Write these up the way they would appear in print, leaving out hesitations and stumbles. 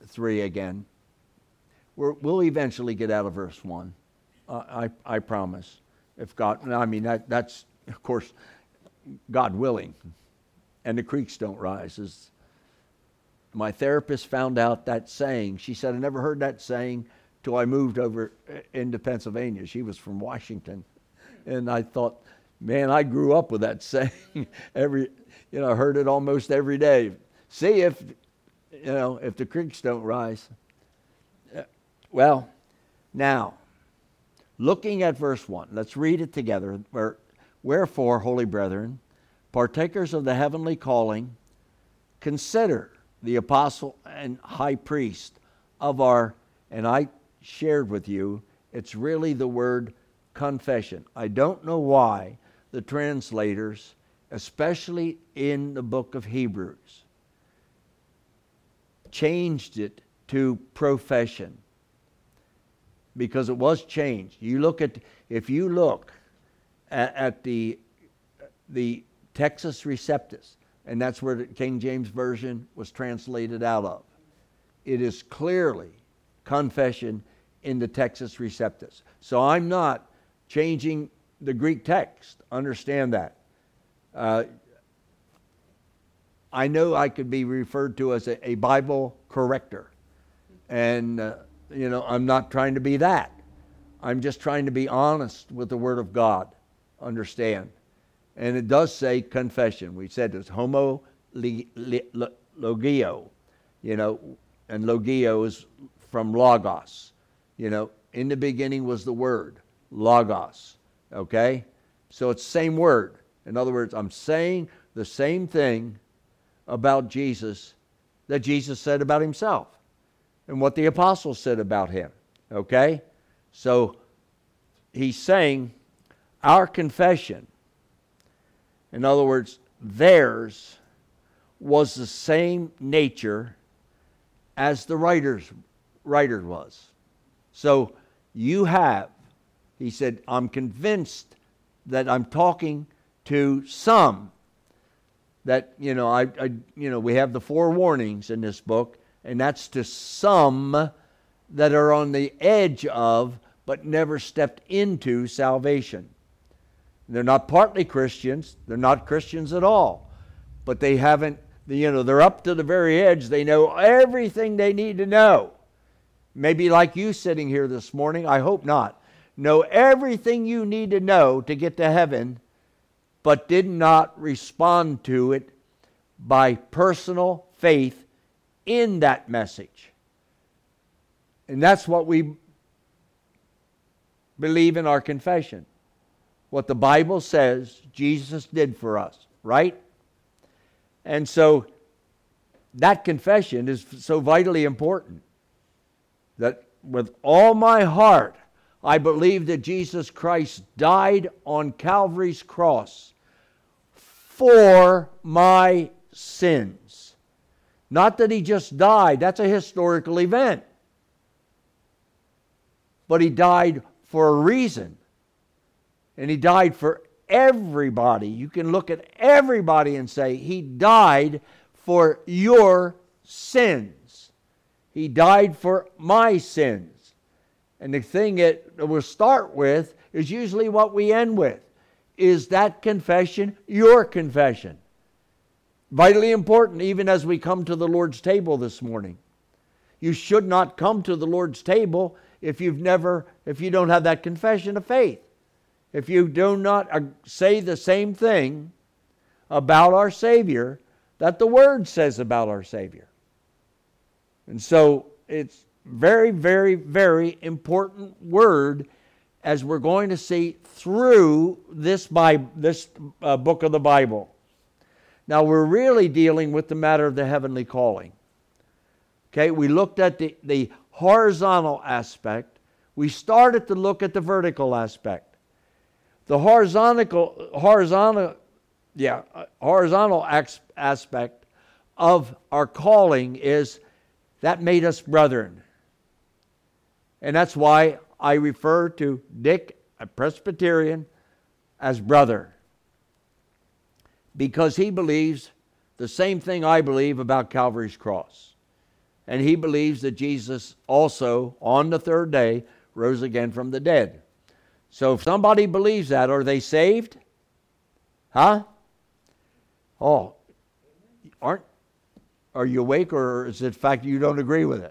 3 again. We'll eventually get out of verse 1. I promise. If God, that's, of course, God willing. And the creeks don't rise. My therapist found out that saying. She said, I never heard that saying till I moved over into Pennsylvania. She was from Washington. And I thought, man, I grew up with that saying. I heard it almost every day. See if the creeks don't rise. Well, now, looking at verse 1, let's read it together. Wherefore, holy brethren, partakers of the heavenly calling, consider the apostle and high priest of our, and I shared with you, it's really the word confession. I don't know why the translators, especially in the book of Hebrews, changed it to profession, because it was changed. If you look at the Textus Receptus, and that's where the King James Version was translated out of, it is clearly confession in the Textus Receptus. So I'm not changing the Greek text. Understand that. I know I could be referred to as a Bible corrector. And, I'm not trying to be that. I'm just trying to be honest with the Word of God. Understand. And it does say confession. We said it's homo logio, and logio is from logos. In the beginning was the Word, logos. Okay? So it's the same word. In other words, I'm saying the same thing about Jesus that Jesus said about himself and what the apostles said about him. Okay? So he's saying our confession, in other words, theirs was the same nature as the writer was. So you have, he said, I'm convinced that I'm talking to some that, we have the 4 warnings in this book, and that's to some that are on the edge of, but never stepped into salvation. They're not partly Christians. They're not Christians at all. But they haven't, they're up to the very edge. They know everything they need to know. Maybe like you sitting here this morning, I hope not. Know everything you need to know to get to heaven, but did not respond to it by personal faith in that message. And that's what we believe in our confession. What the Bible says Jesus did for us, right? And so that confession is so vitally important that with all my heart I believe that Jesus Christ died on Calvary's cross for my sins. Not that he just died, that's a historical event. But he died for a reason. And he died for everybody. You can look at everybody and say, he died for your sins. He died for my sins. And the thing that we'll start with is usually what we end with. Is that confession your confession? Vitally important, even as we come to the Lord's table this morning. You should not come to the Lord's table if you don't have that confession of faith. If you do not say the same thing about our Savior that the Word says about our Savior. And so it's very, very, very important word as we're going to see through this book of the Bible. Now we're really dealing with the matter of the heavenly calling. Okay, we looked at the horizontal aspect. We started to look at the vertical aspect. The horizontal aspect of our calling is that made us brethren. And that's why I refer to Dick, a Presbyterian, as brother. Because he believes the same thing I believe about Calvary's cross. And he believes that Jesus also, on the third day, rose again from the dead. So if somebody believes that, are they saved? Huh? Oh, are you awake, or is it the fact you don't agree with it?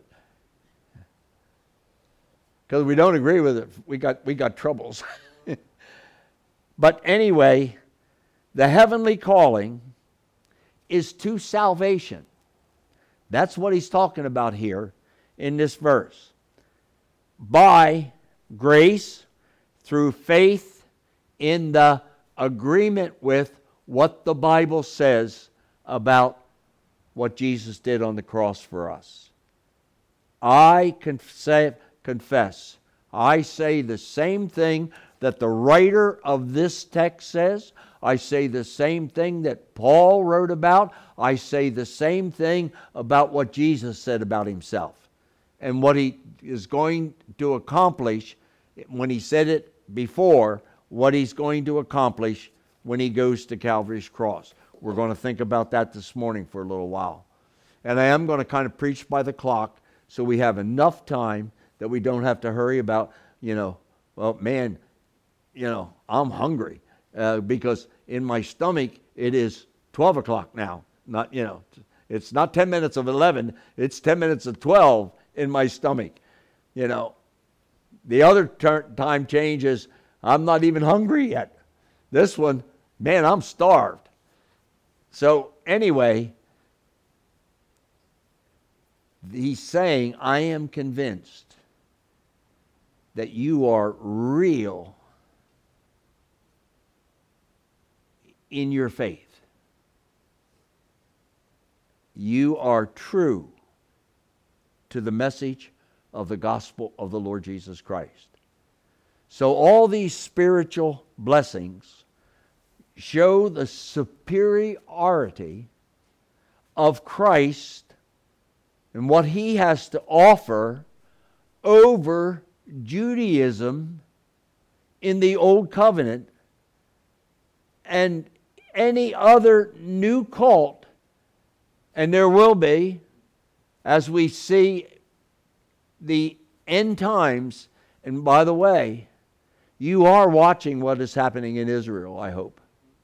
Because we don't agree with it, we got troubles. But anyway, the heavenly calling is to salvation. That's what he's talking about here in this verse. By grace, through faith in the agreement with what the Bible says about what Jesus did on the cross for us. I confess, I say the same thing that the writer of this text says. I say the same thing that Paul wrote about. I say the same thing about what Jesus said about himself and what he is going to accomplish when he said it before, what he's going to accomplish when he goes to Calvary's cross. We're going to think about that this morning for a little while. And I am going to kind of preach by the clock so we have enough time that we don't have to hurry about, well, man, I'm hungry because in my stomach it is 12 o'clock now. Not, it's not 10 minutes of 11, it's 10 minutes of 12 in my stomach. The other time changes, I'm not even hungry yet. This one, man, I'm starved. So anyway, he's saying, I am convinced that you are real in your faith. You are true to the message of the gospel of the Lord Jesus Christ. So all these spiritual blessings show the superiority of Christ and what he has to offer over Judaism in the Old Covenant and any other new cult, and there will be, as we see the end times. And by the way, you are watching what is happening in Israel, I hope.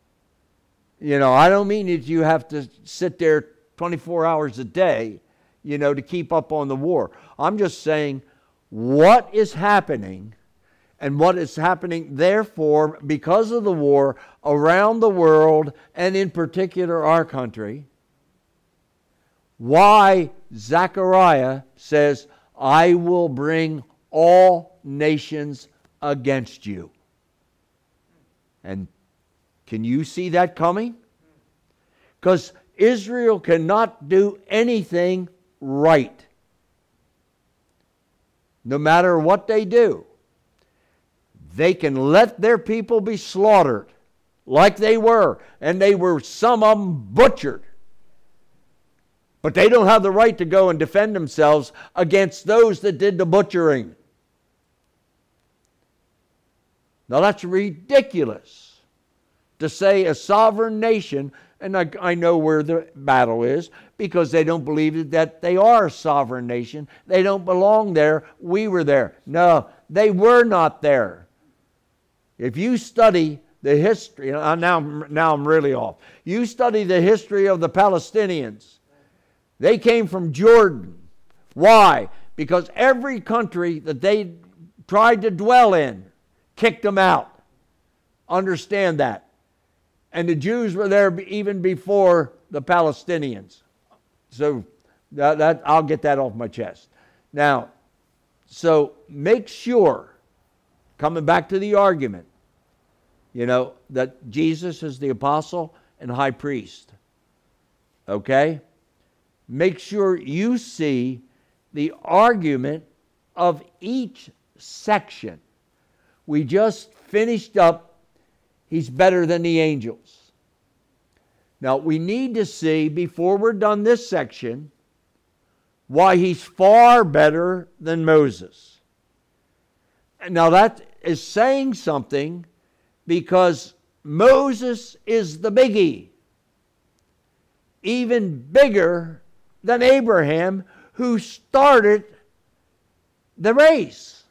I don't mean that you have to sit there 24 hours a day, to keep up on the war. I'm just saying what is happening and what is happening, therefore, because of the war around the world and in particular our country, why Zechariah says, I will bring all nations against you. And can you see that coming? Because Israel cannot do anything right. No matter what they do. They can let their people be slaughtered like they were. And they were, some of them, butchered. But they don't have the right to go and defend themselves against those that did the butchering. Now that's ridiculous to say a sovereign nation, and I know where the battle is, because they don't believe that they are a sovereign nation. They don't belong there. We were there. No, they were not there. If you study the history, now I'm really off. You study the history of the Palestinians. They came from Jordan. Why? Because every country that they tried to dwell in kicked them out. Understand that. And the Jews were there even before the Palestinians. So that I'll get that off my chest. Now, so make sure, coming back to the argument, that Jesus is the apostle and high priest. Okay? Make sure you see the argument of each section. We just finished up, he's better than the angels. Now, we need to see, before we're done this section, why he's far better than Moses. Now, that is saying something, because Moses is the biggie. Even bigger than Abraham, who started the race.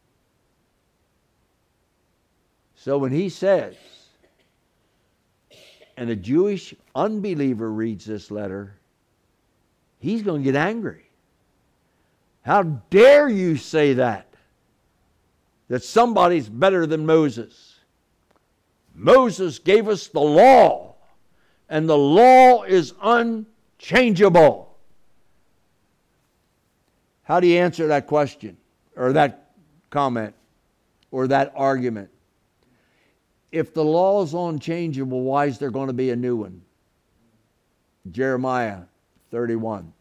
So when he says, and a Jewish unbeliever reads this letter, he's going to get angry. How dare you say that? That somebody's better than Moses. Moses gave us the law, and the law is unchangeable. How do you answer that question, or that comment, or that argument? If the law is unchangeable, why is there going to be a new one? Jeremiah 31.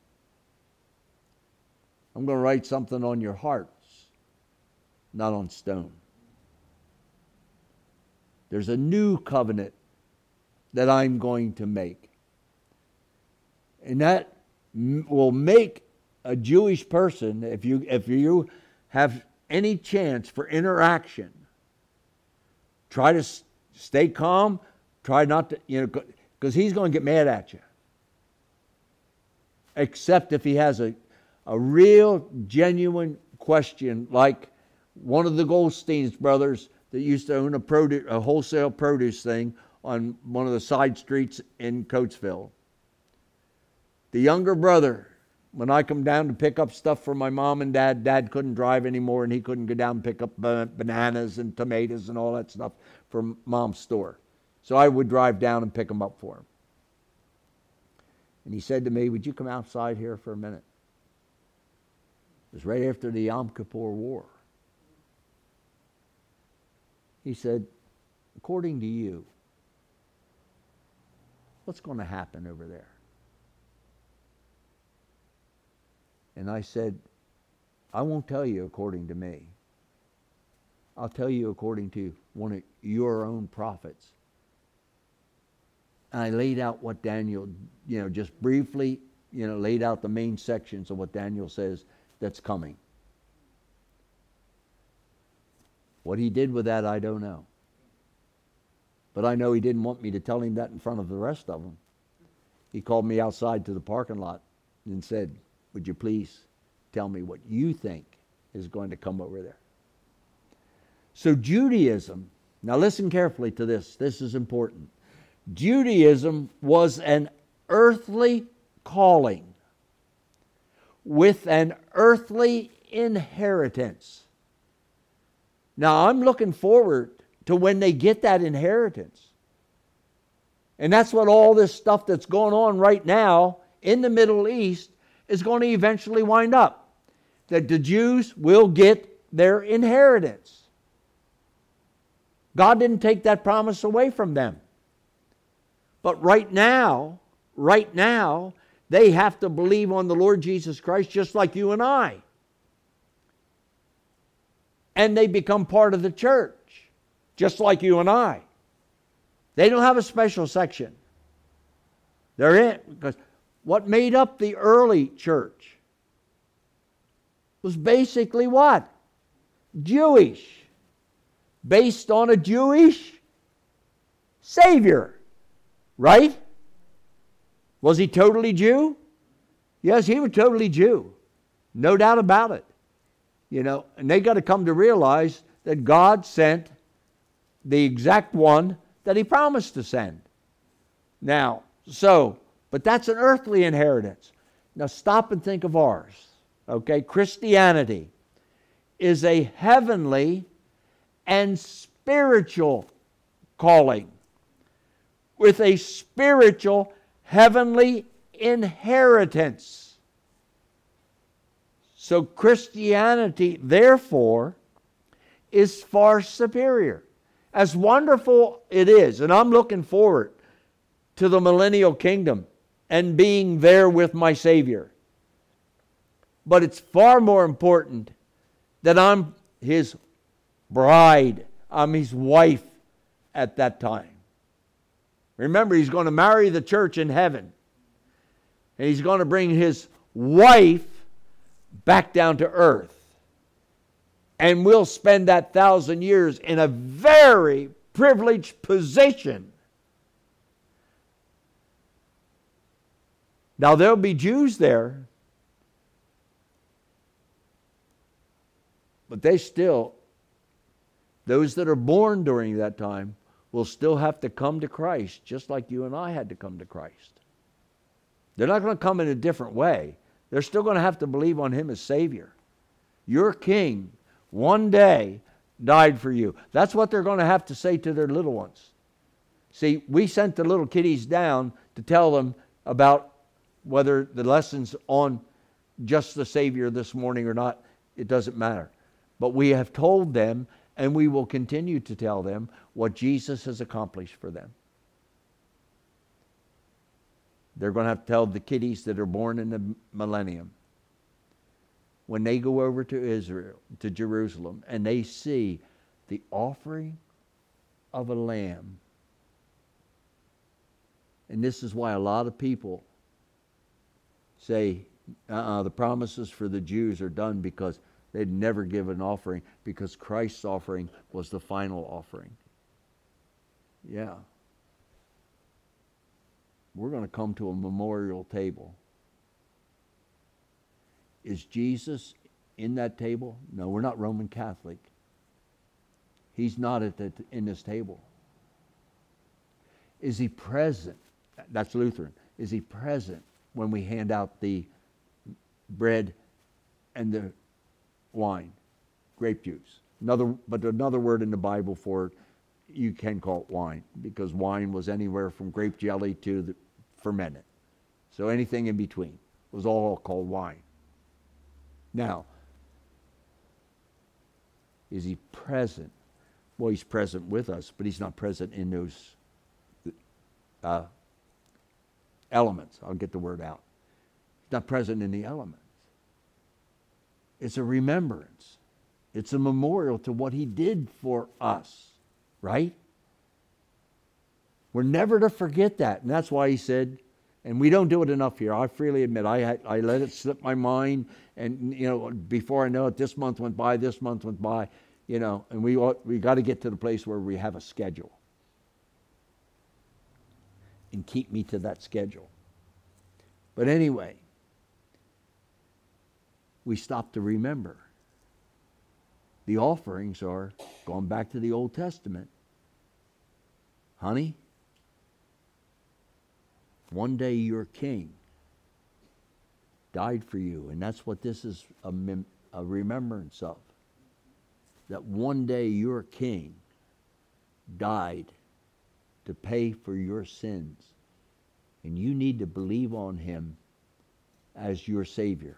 I'm going to write something on your hearts, not on stone. There's a new covenant that I'm going to make. And that will make a Jewish person, if you have any chance for interaction, try to stay calm, try not to, because he's going to get mad at you. Except if he has a real, genuine question, like one of the Goldsteins brothers that used to own a wholesale produce thing on one of the side streets in Coatesville. The younger brother, when I come down to pick up stuff for my mom and dad, Dad couldn't drive anymore, and he couldn't go down and pick up bananas and tomatoes and all that stuff from Mom's store. So I would drive down and pick them up for him. And he said to me, "Would you come outside here for a minute?" It was right after the Yom Kippur War. He said, "According to you, what's going to happen over there?" And I said, "I won't tell you according to me. I'll tell you according to one of your own prophets." And I laid out what Daniel, just briefly, laid out the main sections of what Daniel says that's coming. What he did with that, I don't know. But I know he didn't want me to tell him that in front of the rest of them. He called me outside to the parking lot and said, "Would you please tell me what you think is going to come over there?" So Judaism, now listen carefully to this. This is important. Judaism was an earthly calling with an earthly inheritance. Now I'm looking forward to when they get that inheritance. And that's what all this stuff that's going on right now in the Middle East is going to eventually wind up. That the Jews will get their inheritance. God didn't take that promise away from them. But right now, they have to believe on the Lord Jesus Christ just like you and I. And they become part of the church, just like you and I. They don't have a special section. They're in, because what made up the early church was basically what? Jewish. Based on a Jewish Savior. Right? Was he totally Jew? Yes, he was totally Jew. No doubt about it. And they got to come to realize that God sent the exact one that he promised to send. Now, but that's an earthly inheritance. Now stop and think of ours. Okay? Christianity is a heavenly and spiritual calling with a spiritual heavenly inheritance. So Christianity, therefore, is far superior. As wonderful it is, and I'm looking forward to the millennial kingdom and being there with my Savior. But it's far more important that I'm His bride, I'm His wife at that time. Remember, He's going to marry the church in heaven. And He's going to bring His wife back down to earth. And we'll spend that 1,000 years in a very privileged position. Now, there'll be Jews there, But those that are born during that time will still have to come to Christ, just like you and I had to come to Christ. They're not going to come in a different way. They're still going to have to believe on Him as Savior. Your King, one day, died for you. That's what they're going to have to say to their little ones. See, we sent the little kiddies down to tell them about whether the lessons on just the Savior this morning or not, it doesn't matter. But we have told them, and we will continue to tell them, what Jesus has accomplished for them. They're going to have to tell the kiddies that are born in the millennium, when they go over to Israel, to Jerusalem, and they see the offering of a lamb. And this is why a lot of people say, the promises for the Jews are done, because they'd never give an offering, because Christ's offering was the final offering. Yeah. We're going to come to a memorial table. Is Jesus in that table? No, we're not Roman Catholic. He's not in this table. Is He present? That's Lutheran. Is He present when we hand out the bread and the wine? Grape juice. Another word in the Bible for it, you can call it wine, because wine was anywhere from grape jelly to the fermented. So anything in between was all called wine. Now, is He present? Well, He's present with us, but He's not present in those elements. I'll get the word out. He's not present in the elements. It's a remembrance. It's a memorial to what He did for us, right? We're never to forget that. And that's why He said, and we don't do it enough here. I freely admit, I let it slip my mind. And, before I know it, this month went by, and we got to get to the place where we have a schedule. And keep me to that schedule. But anyway, we stop to remember. The offerings are going back to the Old Testament. Honey, one day your King died for you. And that's what this is a remembrance of. That one day your King died to pay for your sins. And you need to believe on Him as your Savior.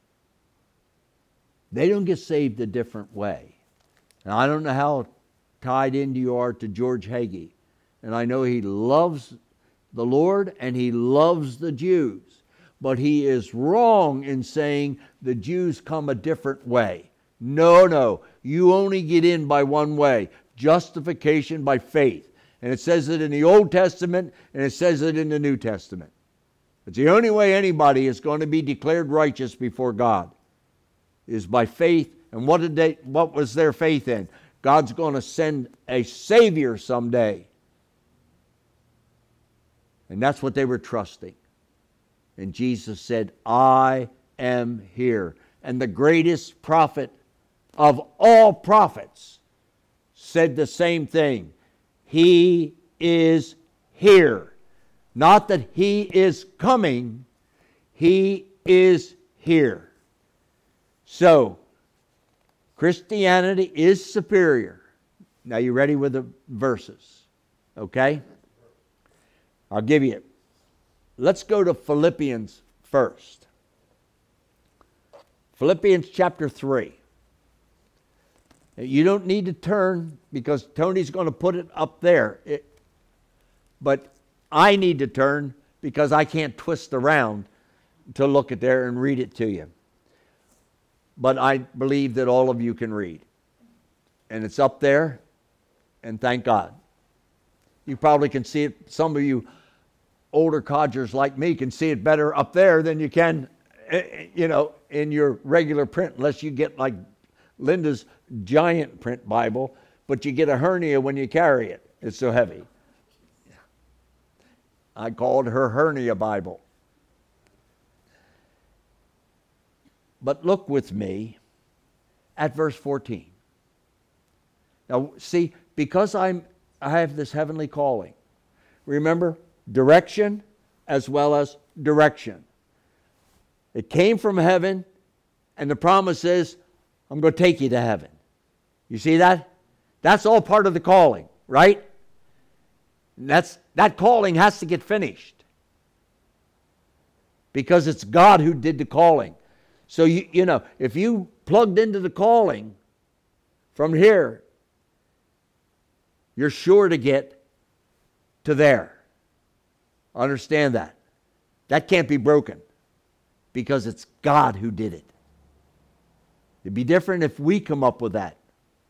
They don't get saved a different way. Now, I don't know how tied into you are to George Hagee. And I know he loves the Lord and he loves the Jews. But he is wrong in saying the Jews come a different way. No. You only get in by one way. Justification by faith. And it says it in the Old Testament and it says it in the New Testament. It's the only way anybody is going to be declared righteous before God is by faith. And what was their faith in? God's going to send a Savior someday. And that's what they were trusting. And Jesus said, I am here. And the greatest prophet of all prophets said the same thing. He is here. Not that He is coming. He is here. So, Christianity is superior. Now you ready with the verses? Okay? I'll give you it. Let's go to Philippians first. Philippians chapter 3. You don't need to turn because Tony's going to put it up there. But I need to turn because I can't twist around to look at there and read it to you. But I believe that all of you can read. And it's up there, and thank God. You probably can see it. Some of you older codgers like me can see it better up there than you can, in your regular print, unless you get like Linda's giant print Bible, but you get a hernia when you carry it. It's so heavy. I called her hernia Bible. But look with me at verse 14. Now, see, because I have this heavenly calling, remember, direction as well as direction. It came from heaven, and the promise is, I'm going to take you to heaven. You see that? That's all part of the calling, right? That calling has to get finished. Because it's God who did the calling. So, you know, if you plugged into the calling from here, you're sure to get to there. Understand that. That can't be broken because it's God who did it. It'd be different if we come up with that.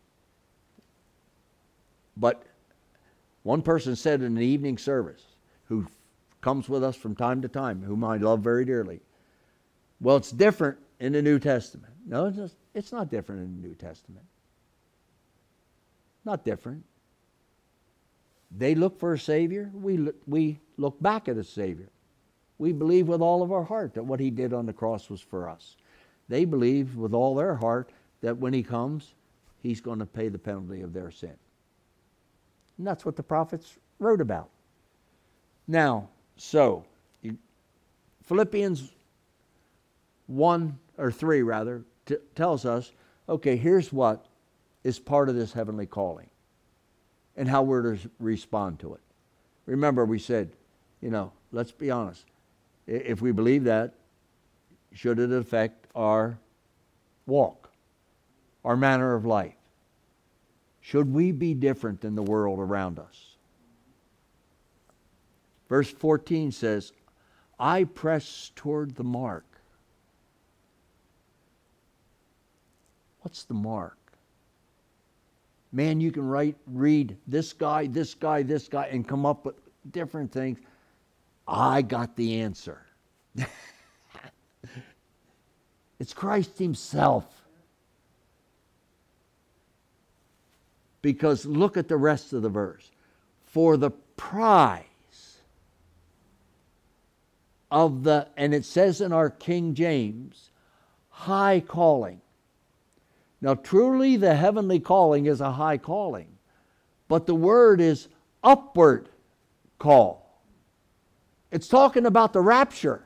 But one person said in the evening service, who comes with us from time to time, whom I love very dearly, well, it's different in the New Testament. No, it's not different in the New Testament. Not different. They look for a Savior. We look back at a Savior. We believe with all of our heart that what He did on the cross was for us. They believe with all their heart that when He comes, He's going to pay the penalty of their sin. And that's what the prophets wrote about. Now, so, Philippians 1, or 3 rather, tells us, okay, here's what is part of this heavenly calling and how we're to respond to it. Remember, we said, let's be honest. If we believe that, should it affect our walk, our manner of life? Should we be different than the world around us? Verse 14 says, I press toward the mark. What's the mark? Man, you can read this guy, and come up with different things. I got the answer. It's Christ Himself. Because look at the rest of the verse. For the prize of the, and it says in our King James, high calling. Now truly the heavenly calling is a high calling, but the word is upward call. It's talking about the rapture.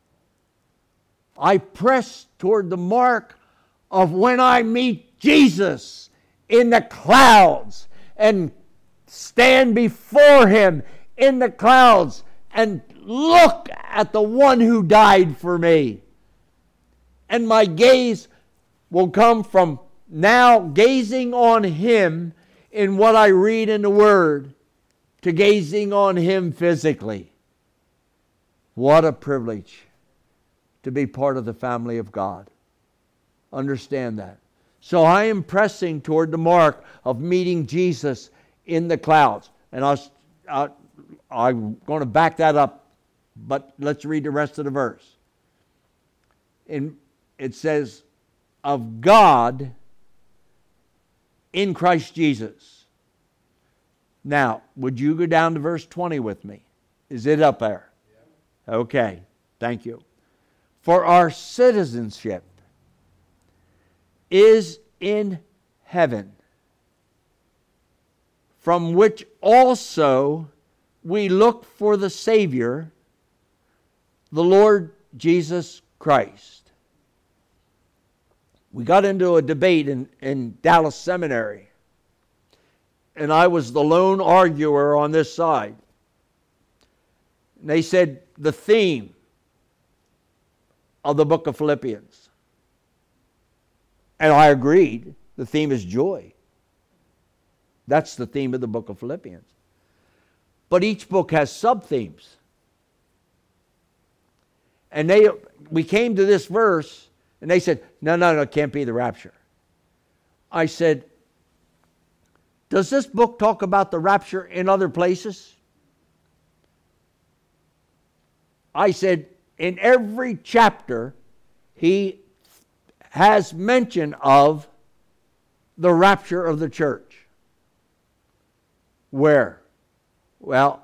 I press toward the mark of when I meet Jesus in the clouds and stand before Him in the clouds and look at the one who died for me. And my gaze will come from now gazing on Him in what I read in the Word to gazing on Him physically. What a privilege to be part of the family of God. Understand that. So I am pressing toward the mark of meeting Jesus in the clouds. And I'm going to back that up, but let's read the rest of the verse. It says, of God in Christ Jesus. Now, would you go down to verse 20 with me? Is it up there? Yeah. Okay, thank you. For our citizenship is in heaven, from which also we look for the Savior, the Lord Jesus Christ. We got into a debate in Dallas Seminary, and I was the lone arguer on this side. And they said the theme of the book of Philippians. And I agreed. The theme is joy. That's the theme of the book of Philippians. But each book has sub-themes. And we came to this verse, and they said, no, it can't be the rapture. I said, does this book talk about the rapture in other places? I said, in every chapter, he has mention of the rapture of the church. Where? Well,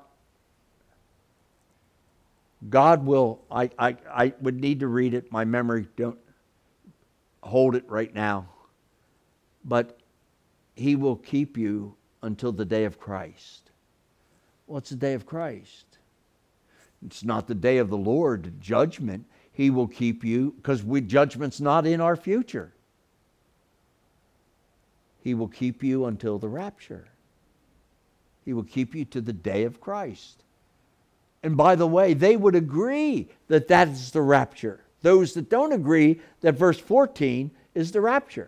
God will, I would need to read it. My memory don't hold it right now. but He will keep you until the day of Christ. What's the day of Christ? It's not the day of the Lord, judgment. He will keep you, because judgment's not in our future. He will keep you until the rapture. He will keep you to the day of Christ. And by the way, they would agree that that is the rapture. Those that don't agree that verse 14 is the rapture.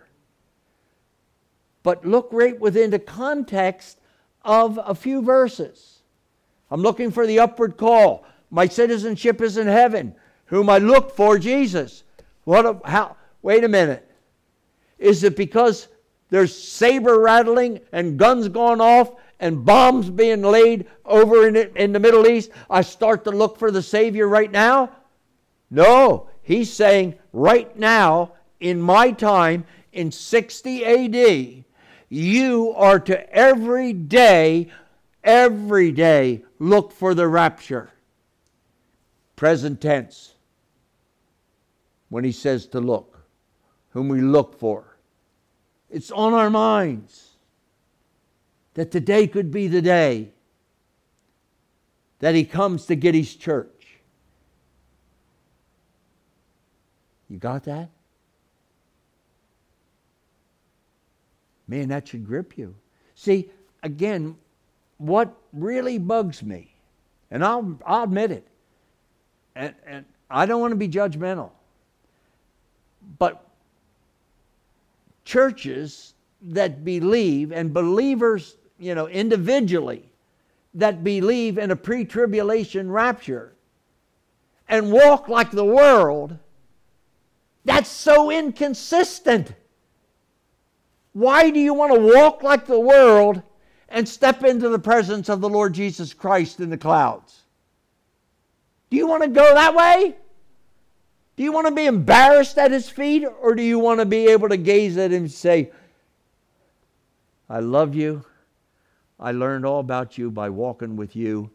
But look right within the context of a few verses. I'm looking for the upward call. My citizenship is in heaven, whom I look for, Jesus. Wait a minute. Is it because there's saber rattling and guns going off and bombs being laid over in the Middle East, I start to look for the Savior right now? No. He's saying right now, in my time, in 60 A.D., you are to every day, look for the rapture. Present tense. When he says to look, whom we look for. It's on our minds that today could be the day that he comes to get his church. You got that? Man, that should grip you. See, again, what really bugs me, and I'll admit it, and I don't want to be judgmental, but churches that believe, and believers, individually, that believe in a pre-tribulation rapture and walk like the world, that's so inconsistent. Why do you want to walk like the world and step into the presence of the Lord Jesus Christ in the clouds? Do you want to go that way? Do you want to be embarrassed at His feet, or do you want to be able to gaze at Him and say, I love you. I learned all about you by walking with you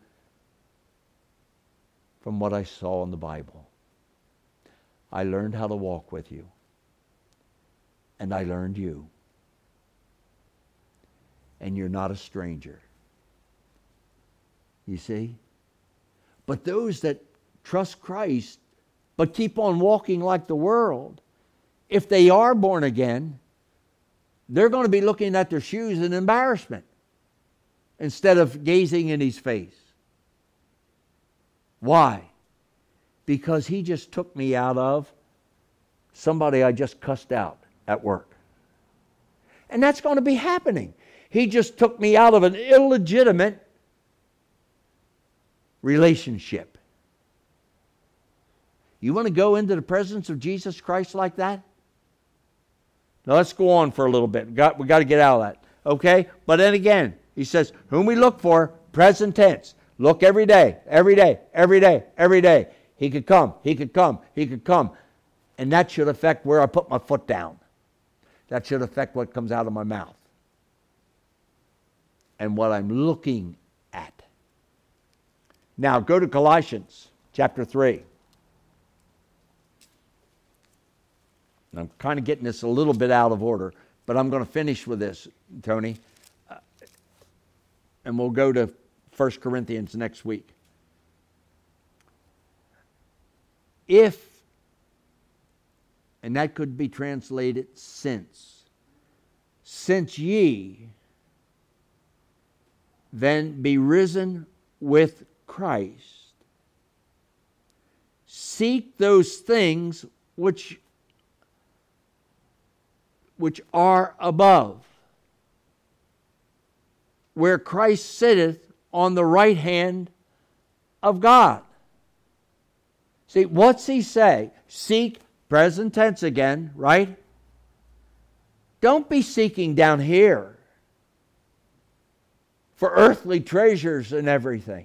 from what I saw in the Bible. I learned how to walk with you. And I learned you. And you're not a stranger. You see? But those that trust Christ but keep on walking like the world, if they are born again, they're going to be looking at their shoes in embarrassment instead of gazing in His face. Why? Because He just took me out of somebody I just cussed out at work. And that's going to be happening. He just took me out of an illegitimate relationship. You want to go into the presence of Jesus Christ like that? Now let's go on for a little bit. We got to get out of that. Okay? But then again, he says, whom we look for, present tense. Look every day, every day, every day, every day. He could come, He could come, He could come. And that should affect where I put my foot down. That should affect what comes out of my mouth. And what I'm looking at. Now go to Colossians chapter 3. And I'm kind of getting this a little bit out of order, but I'm going to finish with this, Tony. And we'll go to 1 Corinthians next week. If, and that could be translated since ye then be risen with Christ, seek those things which are above, where Christ sitteth on the right hand of God. See, what's he say? Seek, present tense again, right? Don't be seeking down here for earthly treasures and everything.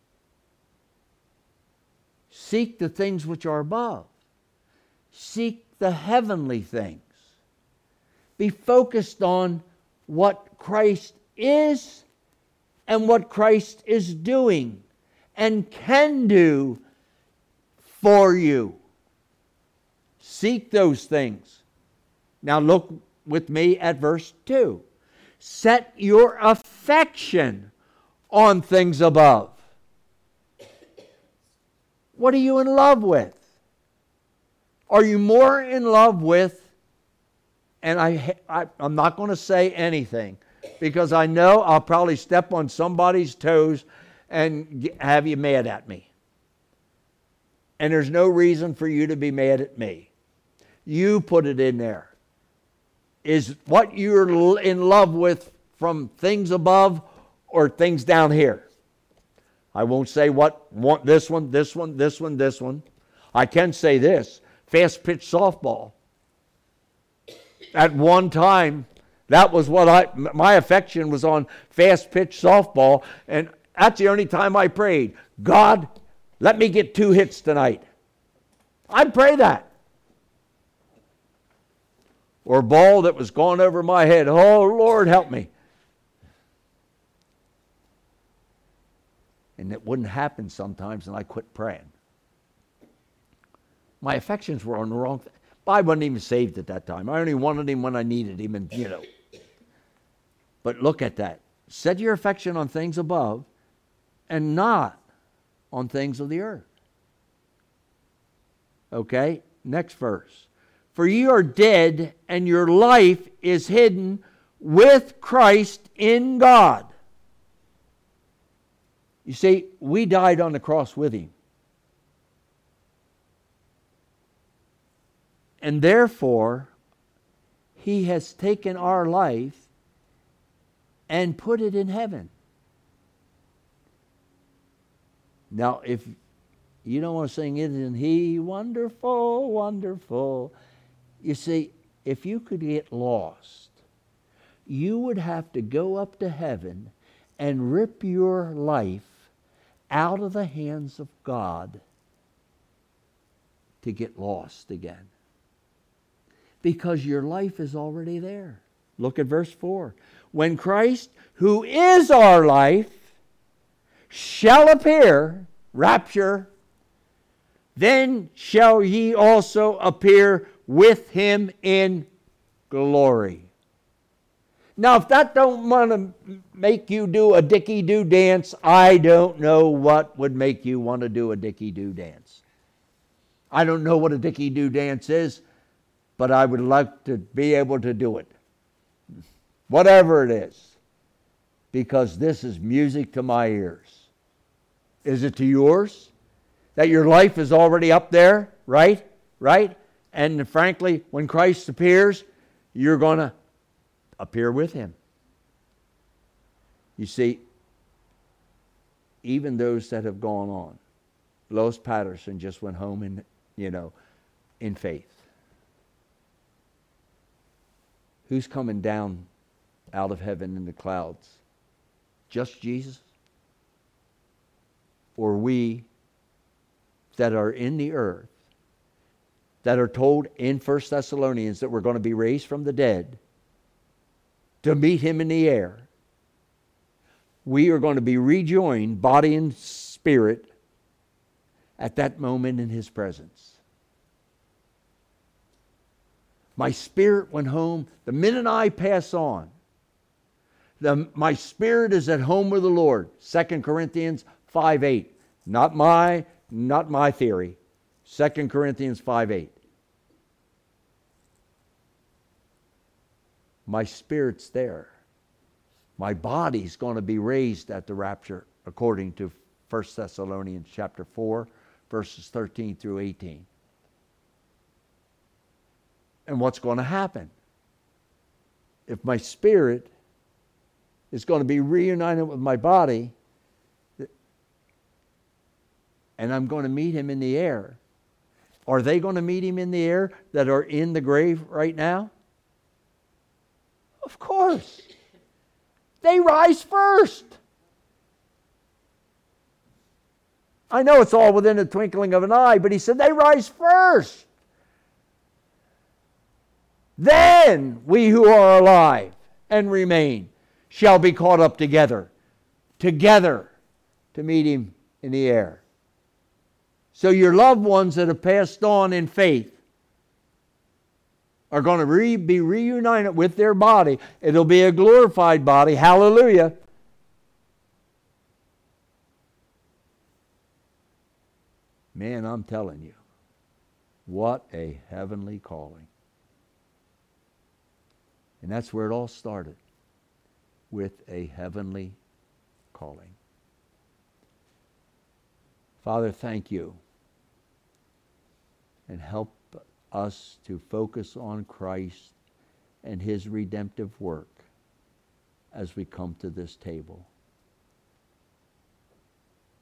Seek the things which are above. Seek the heavenly things. Be focused on what Christ is and what Christ is doing and can do for you. Seek those things. Now look with me at verse 2. Set your affection on things above. What are you in love with? Are you more in love with, and I'm not going to say anything, because I know I'll probably step on somebody's toes and have you mad at me. And there's no reason for you to be mad at me. You put it in there. Is what you're in love with from things above or things down here? I won't say this one. I can say this. Fast pitch softball. At one time, that was what my affection was on, fast pitch softball. And that's the only time I prayed. God, let me get 2 hits tonight. I'd pray that. Or a ball that was going over my head. Oh, Lord, help me. And it wouldn't happen sometimes, and I quit praying. My affections were on the wrong thing. I wasn't even saved at that time. I only wanted him when I needed him, and But look at that. Set your affection on things above and not on things of the earth. Okay, next verse. For ye are dead, and your life is hidden with Christ in God. You see, we died on the cross with him. And therefore, he has taken our life and put it in heaven. Now, if you don't want to sing, isn't he wonderful, wonderful? You see, if you could get lost, you would have to go up to heaven and rip your life out of the hands of God to get lost again. Because your life is already there. Look at verse 4. When Christ, who is our life, shall appear, rapture, then shall ye also appear with him in glory. Now, if that don't want to make you do a dicky-doo dance, I don't know what would make you want to do a dicky-doo dance. I don't know what a dicky-doo dance is, but I would like to be able to do it. Whatever it is. Because this is music to my ears. Is it to yours? That your life is already up there, right? Right? And frankly, when Christ appears, you're going to appear with him. You see, even those that have gone on, Lois Patterson just went home in faith. Who's coming down out of heaven in the clouds? Just Jesus? Or we that are in the earth, that are told in 1 Thessalonians that we're going to be raised from the dead to meet him in the air. We are going to be rejoined, body and spirit, at that moment in his presence. My spirit went home. The minute I pass on, my spirit is at home with the Lord. 2 Corinthians 5:8. Not my theory. 2 Corinthians 5:8. My spirit's there. My body's going to be raised at the rapture according to 1 Thessalonians chapter 4, verses 13 through 18. And what's going to happen? If my spirit is going to be reunited with my body, and I'm going to meet him in the air, are they going to meet him in the air that are in the grave right now? Of course. They rise first. I know it's all within the twinkling of an eye, but he said they rise first. Then we who are alive and remain shall be caught up together to meet him in the air. So your loved ones that have passed on in faith, are going to be reunited with their body. It'll be a glorified body. Hallelujah. Man, I'm telling you, what a heavenly calling. And that's where it all started, with a heavenly calling. Father, thank you. And help us to focus on Christ and His redemptive work as we come to this table.